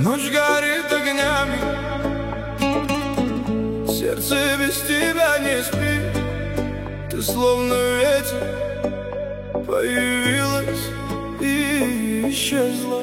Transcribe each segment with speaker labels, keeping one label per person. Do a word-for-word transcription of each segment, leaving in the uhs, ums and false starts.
Speaker 1: Ночь горит огнями, сердце без тебя не спит. Ты словно ветер, появилась и исчезла.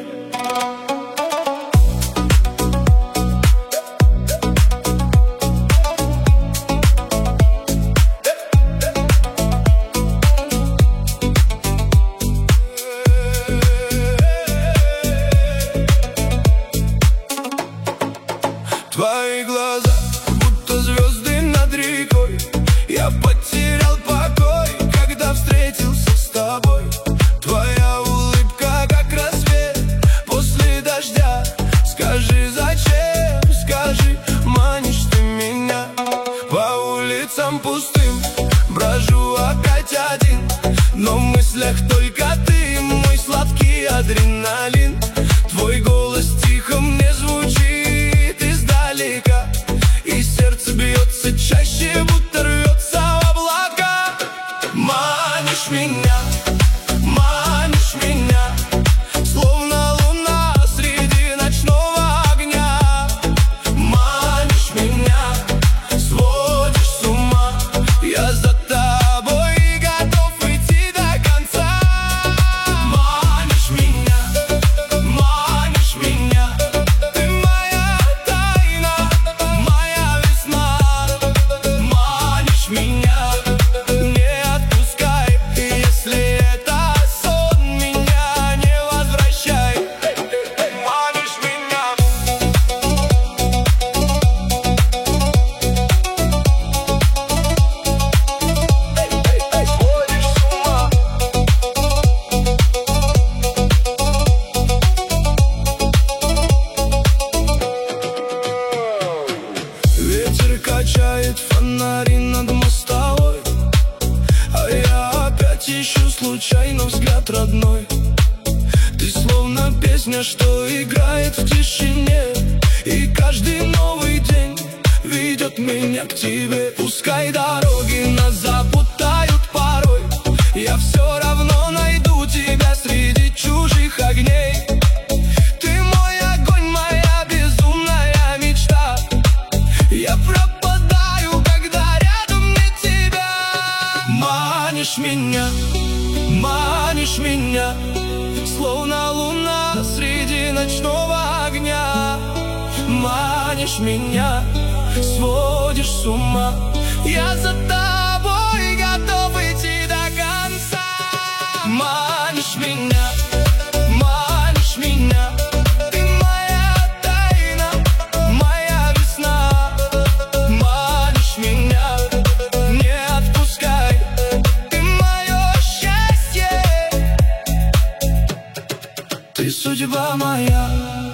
Speaker 1: Твои глаза, будто звезды над рекой. Я потерял покой, когда встретился с тобой. Твоя улыбка, как рассвет после дождя. Скажи, зачем, скажи, манишь ты меня. По улицам пустым брожу опять один, но в мыслях только ты, мой сладкий адреналин. Твой голос тихо мне звучит издалека, и сердце бьется чаще, будто рвется в облака. Манишь меня, манишь меня, словно луна среди ночного огня. Манишь меня, сводишь с ума. Я за тобой готов идти до конца. Манишь меня, манишь меня, ты моя тайна, моя весна. Манишь меня, не отпускай, если это сон, меня не возвращай. Манишь меня. Сводишь с ума. Ветер качает фонари над мостовой, а я опять ищу случайно взгляд родной. Ты словно песня, что играет в тишине, и каждый новый день ведет меня к тебе. Пускай дороги нас запутают порой, я все равно найду тебя среди чужих огней. Ты мой огонь, моя безумная мечта. Я пропадаю, когда рядом нет тебя. Манишь меня, манишь меня, словно луна среди ночного огня. Манишь меня, сводишь с ума. Я за тобой готов идти до конца. Манишь меня, манишь меня, ты моя тайна, моя весна. Манишь меня, не отпускай, ты мое счастье. Ты судьба моя.